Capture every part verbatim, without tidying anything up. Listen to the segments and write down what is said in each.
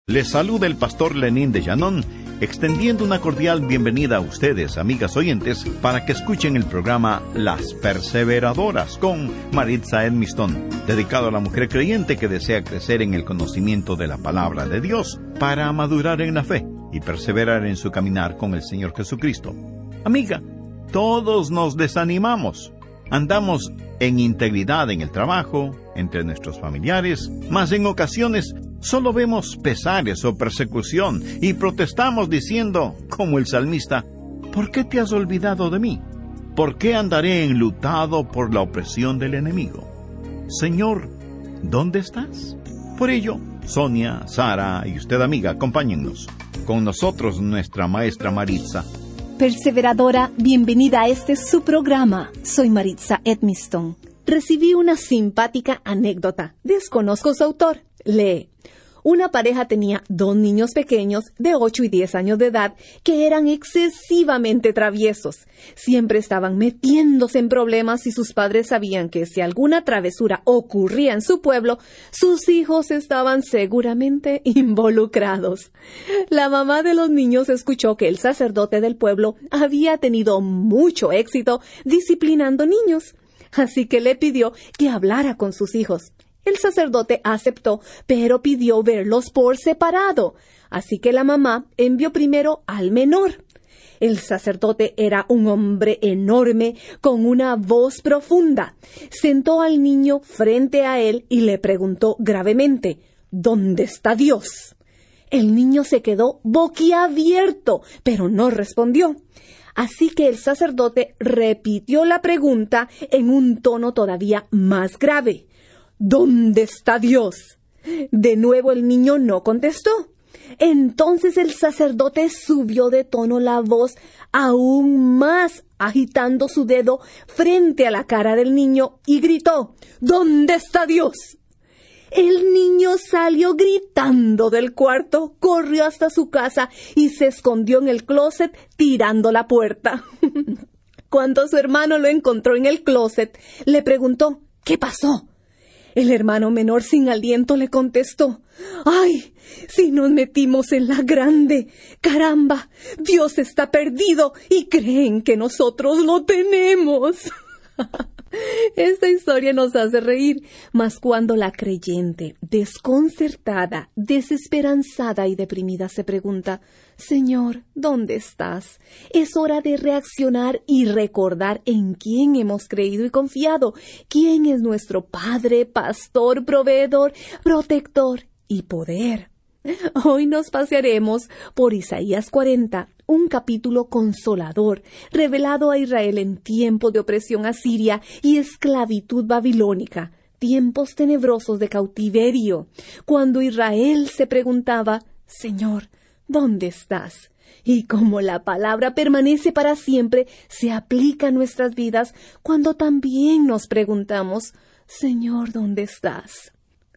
Les saluda el pastor Lenín de Llanón, extendiendo una cordial bienvenida a ustedes, amigas oyentes, para que escuchen el programa Las Perseveradoras con Maritza Edmiston, dedicado a la mujer creyente que desea crecer en el conocimiento de la palabra de Dios para madurar en la fe y perseverar en su caminar con el Señor Jesucristo. Amiga, todos nos desanimamos. Andamos en integridad en el trabajo, entre nuestros familiares, mas en ocasiones solo vemos pesares o persecución y protestamos diciendo, como el salmista, ¿por qué te has olvidado de mí? ¿Por qué andaré enlutado por la opresión del enemigo? Señor, ¿dónde estás? Por ello, Sonia, Sara y usted, amiga, acompáñennos. Con nosotros nuestra maestra Maritza. Perseveradora, bienvenida a este su programa. Soy Maritza Edmiston. Recibí una simpática anécdota. Desconozco su autor. Lee. Una pareja tenía dos niños pequeños de ocho y diez años de edad que eran excesivamente traviesos. Siempre estaban metiéndose en problemas y sus padres sabían que si alguna travesura ocurría en su pueblo, sus hijos estaban seguramente involucrados. La mamá de los niños escuchó que el sacerdote del pueblo había tenido mucho éxito disciplinando niños, así que le pidió que hablara con sus hijos. El sacerdote aceptó, pero pidió verlos por separado. Así que la mamá envió primero al menor. El sacerdote era un hombre enorme, con una voz profunda. Sentó al niño frente a él y le preguntó gravemente, ¿dónde está Dios? El niño se quedó boquiabierto, pero no respondió. Así que el sacerdote repitió la pregunta en un tono todavía más grave. ¿Dónde está Dios? De nuevo el niño no contestó. Entonces el sacerdote subió de tono la voz aún más, agitando su dedo frente a la cara del niño y gritó, ¿dónde está Dios? El niño salió gritando del cuarto, corrió hasta su casa y se escondió en el closet tirando la puerta. Cuando su hermano lo encontró en el closet, le preguntó, ¿qué pasó? El hermano menor sin aliento le contestó, ¡ay! Si nos metimos en la grande. ¡Caramba! Dios está perdido y creen que nosotros lo tenemos. Esta historia nos hace reír, mas cuando la creyente, desconcertada, desesperanzada y deprimida se pregunta, Señor, ¿dónde estás? Es hora de reaccionar y recordar en quién hemos creído y confiado, quién es nuestro Padre, Pastor, Proveedor, Protector y Poder. Hoy nos pasearemos por Isaías cuarenta, un capítulo consolador, revelado a Israel en tiempo de opresión asiria y esclavitud babilónica, tiempos tenebrosos de cautiverio, cuando Israel se preguntaba, Señor, ¿dónde estás? Y como la palabra permanece para siempre, se aplica a nuestras vidas cuando también nos preguntamos, Señor, ¿dónde estás?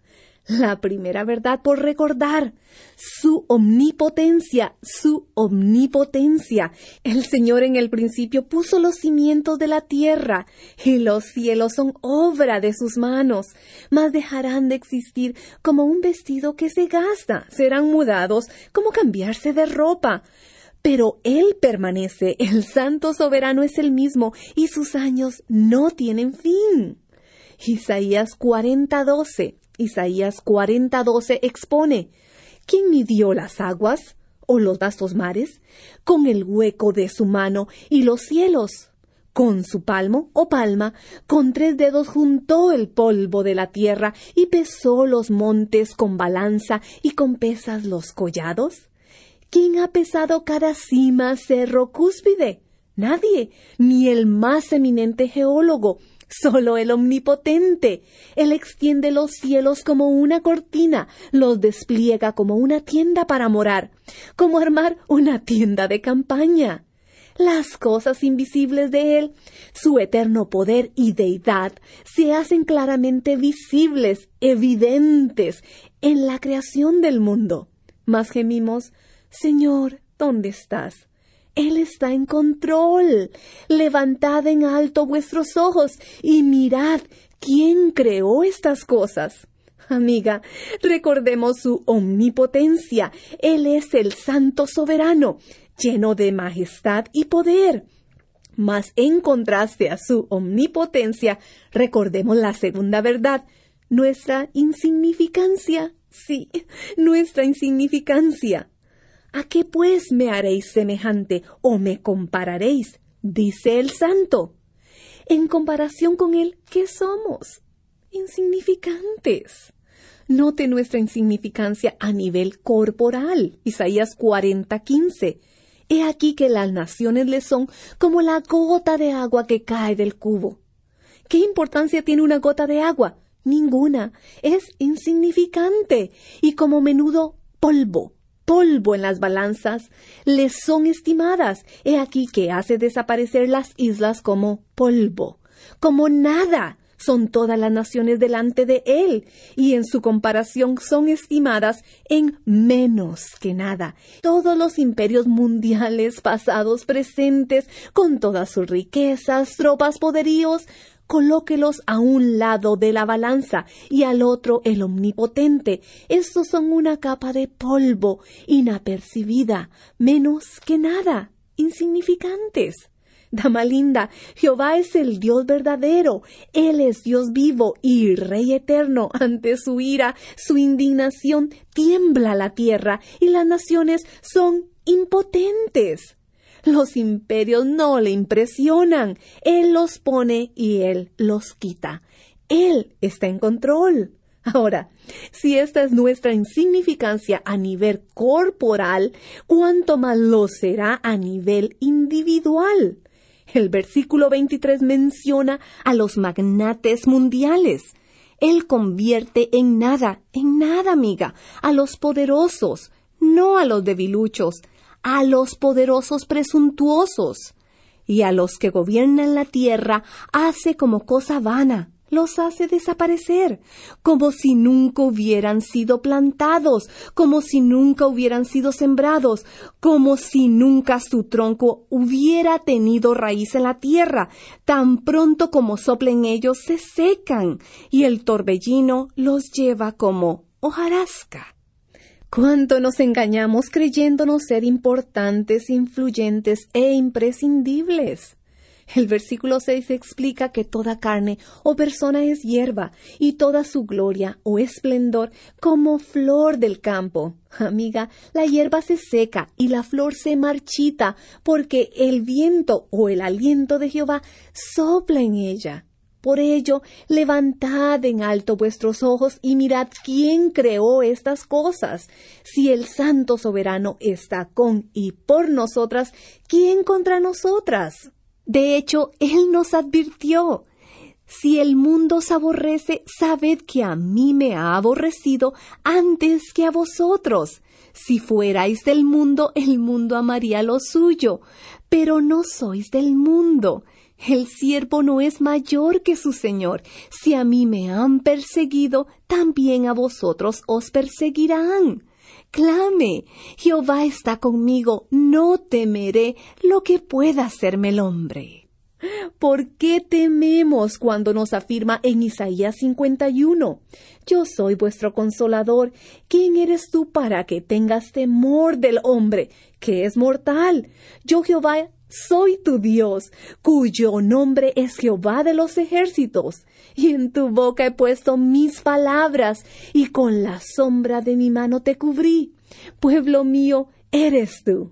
La primera verdad por recordar, su omnipotencia, su omnipotencia. El Señor en el principio puso los cimientos de la tierra, y los cielos son obra de sus manos, mas dejarán de existir como un vestido que se gasta, serán mudados como cambiarse de ropa. Pero Él permanece, el Santo Soberano es el mismo, y sus años no tienen fin. Isaías cuarenta doce. Isaías cuarenta doce expone, ¿quién midió las aguas o los vastos mares? Con el hueco de su mano y los cielos. Con su palmo o palma, con tres dedos juntó el polvo de la tierra y pesó los montes con balanza y con pesas los collados. ¿Quién ha pesado cada cima, cerro, cúspide? Nadie, ni el más eminente geólogo. Solo el Omnipotente. Él extiende los cielos como una cortina, los despliega como una tienda para morar, como armar una tienda de campaña. Las cosas invisibles de Él, su eterno poder y deidad, se hacen claramente visibles, evidentes, en la creación del mundo. Mas gemimos, Señor, ¿dónde estás? Él está en control. Levantad en alto vuestros ojos y mirad quién creó estas cosas. Amiga, recordemos su omnipotencia. Él es el Santo Soberano, lleno de majestad y poder. Mas en contraste a su omnipotencia, recordemos la segunda verdad, nuestra insignificancia. Sí, nuestra insignificancia. ¿A qué pues me haréis semejante o me compararéis? Dice el Santo. En comparación con Él, ¿qué somos? Insignificantes. Note nuestra insignificancia a nivel corporal. Isaías cuarenta, quince. He aquí que las naciones le son como la gota de agua que cae del cubo. ¿Qué importancia tiene una gota de agua? Ninguna. Es insignificante y como menudo polvo. Polvo en las balanzas les son estimadas. He aquí que hace desaparecer las islas como polvo. Como nada son todas las naciones delante de él, y en su comparación son estimadas en menos que nada. Todos los imperios mundiales, pasados, presentes, con todas sus riquezas, tropas, poderíos, colóquelos a un lado de la balanza y al otro el omnipotente. Estos son una capa de polvo, inapercibida, menos que nada, insignificantes. Dama linda, Jehová es el Dios verdadero. Él es Dios vivo y Rey eterno. Ante su ira, su indignación, tiembla la tierra y las naciones son impotentes. Los imperios no le impresionan. Él los pone y Él los quita. Él está en control. Ahora, si esta es nuestra insignificancia a nivel corporal, ¿cuánto más lo será a nivel individual? El versículo veintitrés menciona a los magnates mundiales. Él convierte en nada, en nada, amiga, a los poderosos, no a los debiluchos, a los poderosos presuntuosos. Y a los que gobiernan la tierra hace como cosa vana, los hace desaparecer, como si nunca hubieran sido plantados, como si nunca hubieran sido sembrados, como si nunca su tronco hubiera tenido raíz en la tierra. Tan pronto como soplen ellos se secan, y el torbellino los lleva como hojarasca. ¿Cuánto nos engañamos creyéndonos ser importantes, influyentes e imprescindibles? El versículo seis explica que toda carne o persona es hierba y toda su gloria o esplendor como flor del campo. Amiga, la hierba se seca y la flor se marchita porque el viento o el aliento de Jehová sopla en ella. Por ello, levantad en alto vuestros ojos y mirad quién creó estas cosas. Si el Santo Soberano está con y por nosotras, ¿quién contra nosotras? De hecho, Él nos advirtió. Si el mundo os aborrece, sabed que a mí me ha aborrecido antes que a vosotros. Si fuerais del mundo, el mundo amaría lo suyo, pero no sois del mundo. El siervo no es mayor que su señor. Si a mí me han perseguido, también a vosotros os perseguirán. Clame, Jehová está conmigo, no temeré lo que pueda hacerme el hombre. ¿Por qué tememos cuando nos afirma en Isaías cincuenta y uno? Yo soy vuestro consolador. ¿Quién eres tú para que tengas temor del hombre, que es mortal? Yo, Jehová, soy tu Dios, cuyo nombre es Jehová de los ejércitos. Y en tu boca he puesto mis palabras, y con la sombra de mi mano te cubrí. Pueblo mío, eres tú.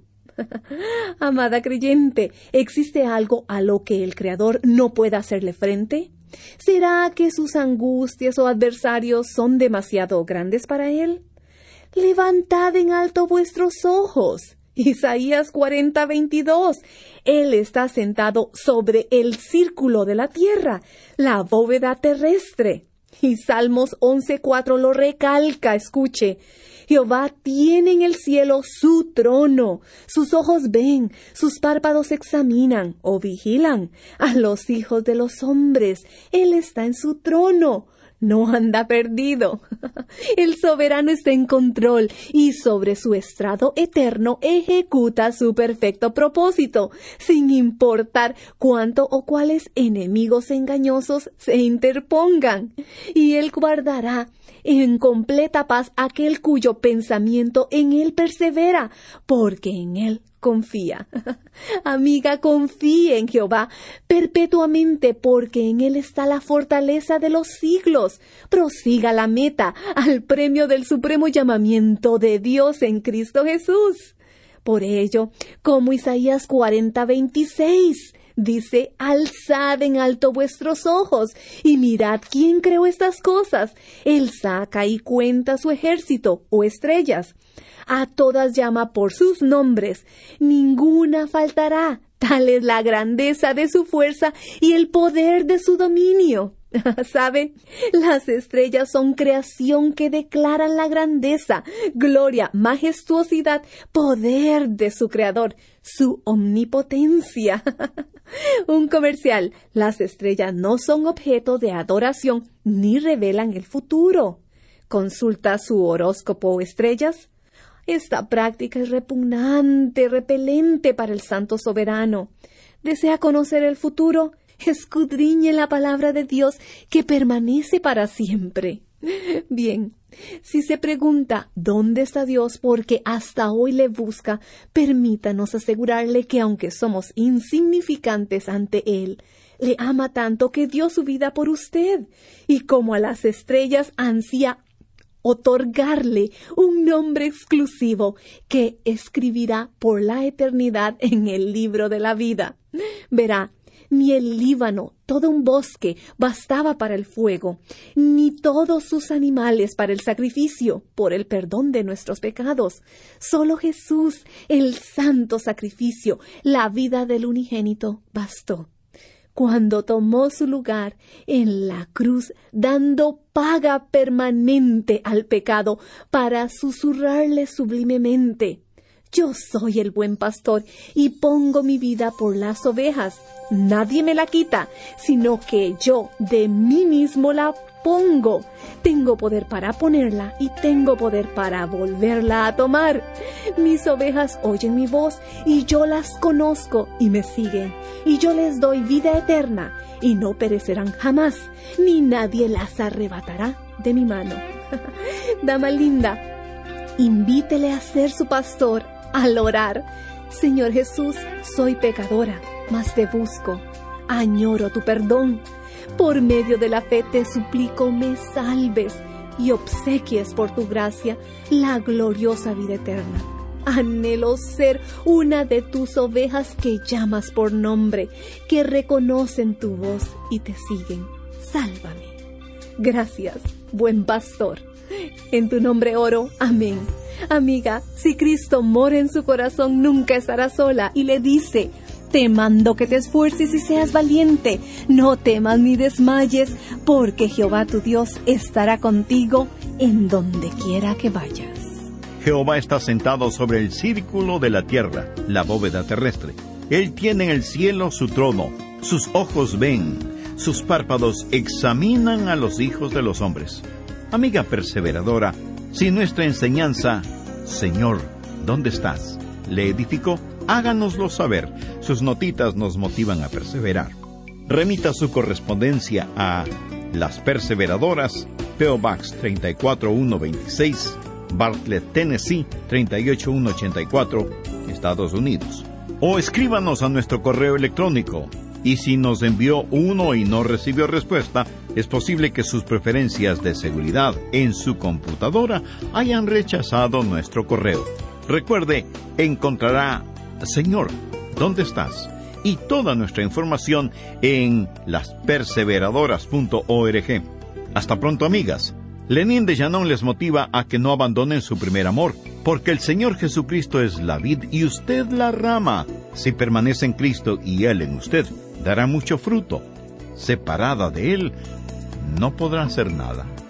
Amada creyente, ¿existe algo a lo que el Creador no pueda hacerle frente? ¿Será que sus angustias o adversarios son demasiado grandes para Él? Levantad en alto vuestros ojos. Isaías cuarenta, veintidós. Él está sentado sobre el círculo de la tierra, la bóveda terrestre. Y Salmos once, cuatro lo recalca, escuche. Jehová tiene en el cielo su trono, sus ojos ven, sus párpados examinan o vigilan a los hijos de los hombres. Él está en su trono. no anda perdido. El soberano está en control y sobre su estrado eterno ejecuta su perfecto propósito, sin importar cuánto o cuáles enemigos engañosos se interpongan. Y él guardará en completa paz aquel cuyo pensamiento en él persevera, porque en él confía. Amiga, confíe en Jehová perpetuamente, porque en él está la fortaleza de los siglos. Prosiga la meta, al premio del supremo llamamiento de Dios en Cristo Jesús. Por ello, como Isaías cuarenta, veintiséis, dice, alzad en alto vuestros ojos y mirad quién creó estas cosas. Él saca y cuenta su ejército o estrellas. A todas llama por sus nombres, ninguna faltará. Tal es la grandeza de su fuerza y el poder de su dominio. ¿Sabe? Las estrellas son creación que declaran la grandeza, gloria, majestuosidad, poder de su creador, su omnipotencia. Un comercial. Las estrellas no son objeto de adoración ni revelan el futuro. ¿Consulta su horóscopo o estrellas? Esta práctica es repugnante, repelente para el Santo Soberano. ¿Desea conocer el futuro? Escudriñe la palabra de Dios que permanece para siempre. Bien, si se pregunta ¿dónde está Dios? Porque hasta hoy le busca, permítanos asegurarle que aunque somos insignificantes ante Él, le ama tanto que dio su vida por usted, y como a las estrellas ansía otorgarle un nombre exclusivo que escribirá por la eternidad en el libro de la vida. Verá, ni el Líbano, todo un bosque, bastaba para el fuego, ni todos sus animales para el sacrificio, por el perdón de nuestros pecados. Solo Jesús, el santo sacrificio, la vida del unigénito, bastó. Cuando tomó su lugar en la cruz, dando paga permanente al pecado para susurrarle sublimemente: yo soy el buen pastor y pongo mi vida por las ovejas. Nadie me la quita, sino que yo de mí mismo la pongo. Tengo poder para ponerla y tengo poder para volverla a tomar. Mis ovejas oyen mi voz y yo las conozco y me siguen. Y yo les doy vida eterna y no perecerán jamás, ni nadie las arrebatará de mi mano. Dama linda, invítele a ser su pastor al orar: Señor Jesús, soy pecadora, mas te busco, añoro tu perdón. Por medio de la fe te suplico me salves y obsequies por tu gracia la gloriosa vida eterna. Anhelo ser una de tus ovejas que llamas por nombre, que reconocen tu voz y te siguen. Sálvame. Gracias, buen pastor. En tu nombre oro. Amén. Amiga, si Cristo mora en su corazón, nunca estará sola y le dice: te mando que te esfuerces y seas valiente. No temas ni desmayes, porque Jehová tu Dios estará contigo en donde quiera que vayas. Jehová está sentado sobre el círculo de la tierra, la bóveda terrestre. Él tiene en el cielo su trono, sus ojos ven, sus párpados examinan a los hijos de los hombres. Amiga perseveradora, si nuestra enseñanza, Señor, ¿dónde estás?, le edificó, háganoslo saber. Sus notitas nos motivan a perseverar. Remita su correspondencia a Las Perseveradoras, P O Box treinta y cuatro mil ciento veintiséis, Bartlett, Tennessee treinta y ocho mil ciento ochenta y cuatro, Estados Unidos. O escríbanos a nuestro correo electrónico. Y si nos envió uno y no recibió respuesta, es posible que sus preferencias de seguridad en su computadora hayan rechazado nuestro correo. Recuerde, encontrará Señor, ¿dónde estás?, y toda nuestra información en las perseveradoras punto org. Hasta pronto, amigas. Lenín de Llanón les motiva a que no abandonen su primer amor, porque el Señor Jesucristo es la vid y usted la rama. Si permanece en Cristo y Él en usted, dará mucho fruto. Separada de Él, no podrá hacer nada.